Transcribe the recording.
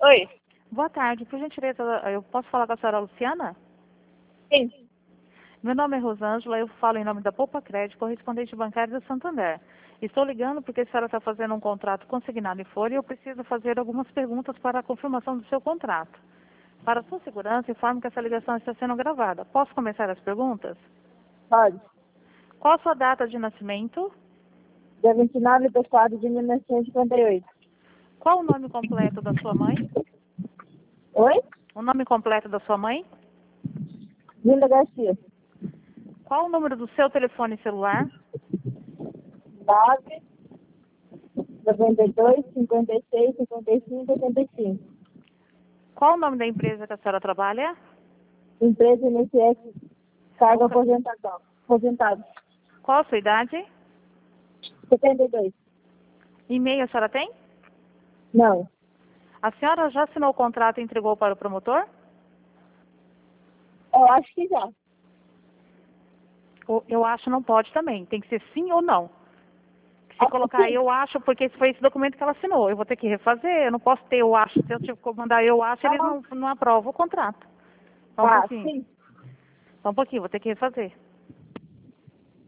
Oi. Boa tarde, por gentileza, eu posso falar com a senhora Luciana? Sim. Meu nome é Rosângela, eu falo em nome da Poupa Crédito, correspondente bancário do Santander. Estou ligando porque a senhora está fazendo um contrato consignado em folha e eu preciso fazer algumas perguntas para a confirmação do seu contrato. Para sua segurança, informo que essa ligação está sendo gravada. Posso começar as perguntas? Pode. Qual a sua data de nascimento? Dia 29/4/1958. Qual o nome completo da sua mãe? Oi? O nome completo da sua mãe? Linda Garcia. Qual o número do seu telefone celular? 9, 92, 56, 55, 85. Qual o nome da empresa que a senhora trabalha? Empresa INSS, cargo aposentado. Qual a sua idade? 72. E-mail a senhora tem? Não. A senhora já assinou o contrato e entregou para o promotor? Eu acho que já. Eu acho não pode também. Tem que ser sim ou não. Se Acho colocar que sim. eu acho, porque esse foi esse documento que ela assinou. Eu vou ter que refazer. Eu não posso ter eu acho. Se eu tiver que mandar eu acho, eles não aprovam o contrato. Só um pouquinho. Sim. Só um pouquinho, vou ter que refazer.